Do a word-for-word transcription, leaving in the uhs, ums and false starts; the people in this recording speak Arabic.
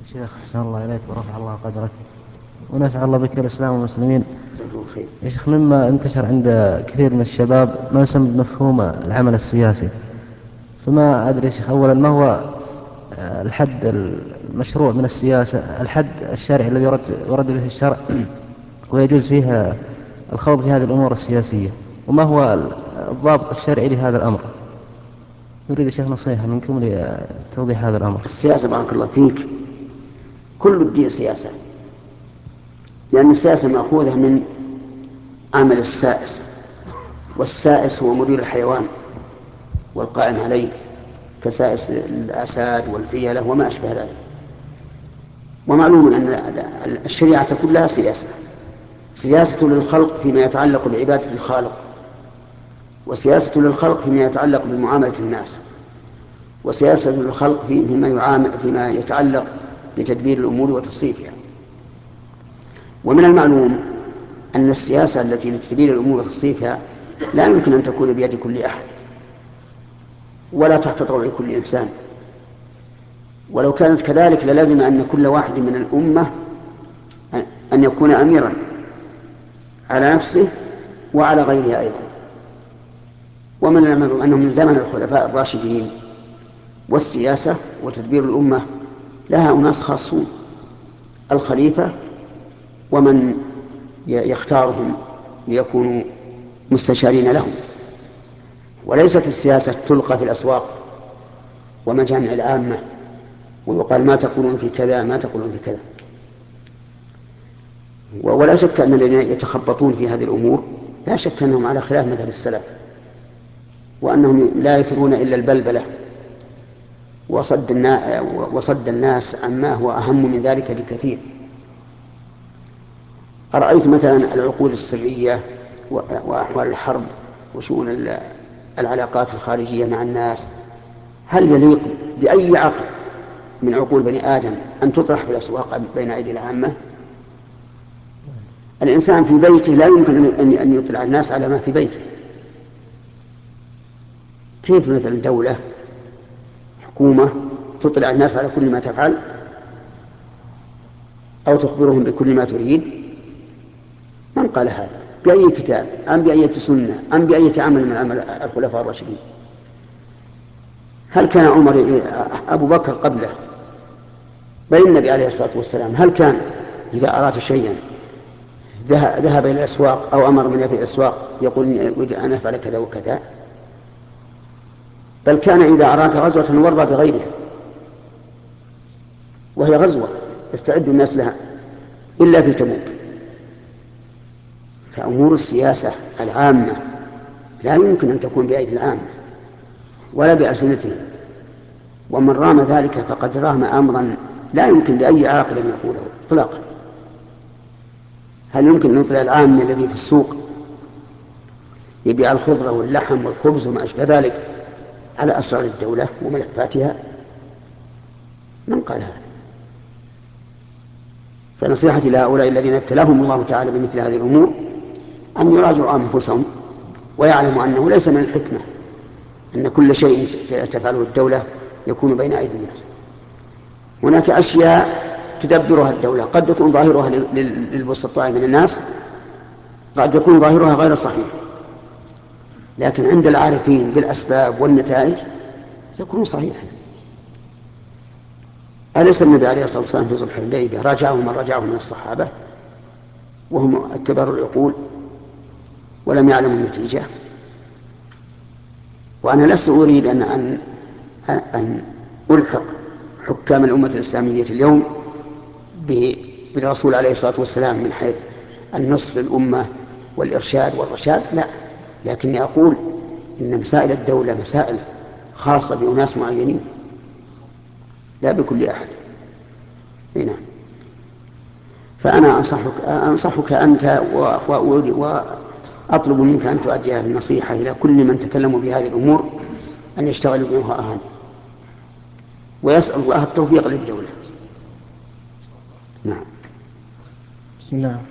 شيخ حسن الله إليك ورفع الله قدرك ونفع الله بك الإسلام والمسلمين. جزاك الله خير. يا شيخ، مما انتشر عند كثير من الشباب ما يسمى بمفهوم العمل السياسي، فما أدري يا شيخ، أولا ما هو آه، الحد المشروع من السياسة، الحد الشرعي الذي ورد ورد به الشرع ويجوز فيه الخوض في هذه الأمور السياسية، وما هو الضابط الشرعي لهذا الأمر؟ نريد يا شيخ نصيحة منكم لتوضيح هذا الأمر. السياسة بارك الله فيك كل الدين سياسة، لأن السياسة مأخوذة من عمل السائس، والسائس هو مدير الحيوان والقائم عليه كسائس الأساد والفيلة وما أشبه ذلك. ومعلوم أن الشريعة كلها سياسة، سياسة للخلق فيما يتعلق بعبادة الخالق، وسياسة للخلق فيما يتعلق بمعاملة الناس، وسياسة للخلق فيما يعامل فيما يتعلق بتدبير الأمور وتصريفها. ومن المعلوم أن السياسة التي لتدبير الأمور وتصريفها لا يمكن أن تكون بيد كل أحد ولا تحت طوع كل إنسان، ولو كانت كذلك للازم أن كل واحد من الأمة أن يكون أميرا على نفسه وعلى غيره أيضا. ومن المعلوم أنه من زمن الخلفاء الراشدين والسياسة وتدبير الأمة لها أناس خاصون، الخليفة ومن يختارهم ليكونوا مستشارين لهم، وليست السياسة تلقى في الأسواق ومجامع العامة ويقال ما تقولون في كذا ما تقولون في كذا. ولا شك أن الذين يتخبطون في هذه الأمور لا شك أنهم على خلاف مذهب السلف، وأنهم لا يثرون إلا البلبلة وصد, النا... وصد الناس عما هو أهم من ذلك بكثير. أرأيت مثلا العقود السرية وأحوال الحرب وشؤون العلاقات الخارجية مع الناس، هل يليق بأي عقل من عقول بني آدم أن تطرح في الأسواق بين أيدي العامة؟ الإنسان في بيته لا يمكن أن يطلع الناس على ما في بيته، كيف مثلا دولة حكومة تطلع الناس على كل ما تفعل أو تخبرهم بكل ما تريد؟ من قال هذا؟ بأي كتاب أم بأي سنة أم بأي عمل من عمل الخلفاء الراشدين؟ هل كان عمر أبو بكر قبله بل النبي عليه الصلاة والسلام هل كان إذا أراد شيئا ذهب إلى الأسواق أو أمر من يأتي الأسواق يقول أريد أن أفعل كذا وكذا؟ بل كان إذا أراد غزوة ورى بغيرها، وهي غزوة يستعد الناس لها إلا في تبوك. فأمور السياسة العامة لا يمكن أن تكون بأيدي العامة ولا بألسنتهم، ومن رام ذلك فقد رام أمرا لا يمكن لأي عاقل أن يقوله إطلاقا. هل يمكن أن يطلع العام الذي في السوق يبيع الخضرة واللحم والخبز وما أشبه ذلك على أسرار الدولة وملفاتها؟ من قال هذا؟ فنصيحتي لهؤلاء الذين ابتلاهم الله تعالى بمثل هذه الأمور أن يراجعوا أنفسهم ويعلموا أنه ليس من الحكمة أن كل شيء تفعله الدولة يكون بين أيدي الناس. هناك أشياء تدبرها الدولة قد يكون ظاهرها للبسطاء من الناس، قد يكون ظاهرها غير صحيح، لكن عند العارفين بالأسباب والنتائج يكون صحيحا. أليس النبي عليه الصلاة والسلام في صلح الحديبية راجعه من راجعه من الصحابة وهم كبار العقول ولم يعلموا النتيجة؟ وأنا لست أريد أن, أن, أن ألحق حكام الأمة الإسلامية اليوم بالرسول عليه الصلاة والسلام من حيث النصر للأمة والإرشاد والرشاد، لا، لكني أقول إن مسائل الدولة مسائل خاصة بأناس معينين لا بكل أحد. هنا فأنا أنصحك, أنصحك أنت وأطلب منك أن تؤدي هذه النصيحة إلى كل من تكلموا بهذه الأمور أن يشتغلوا بها أهم، ويسأل الله التوفيق للدولة. نعم. بسم الله.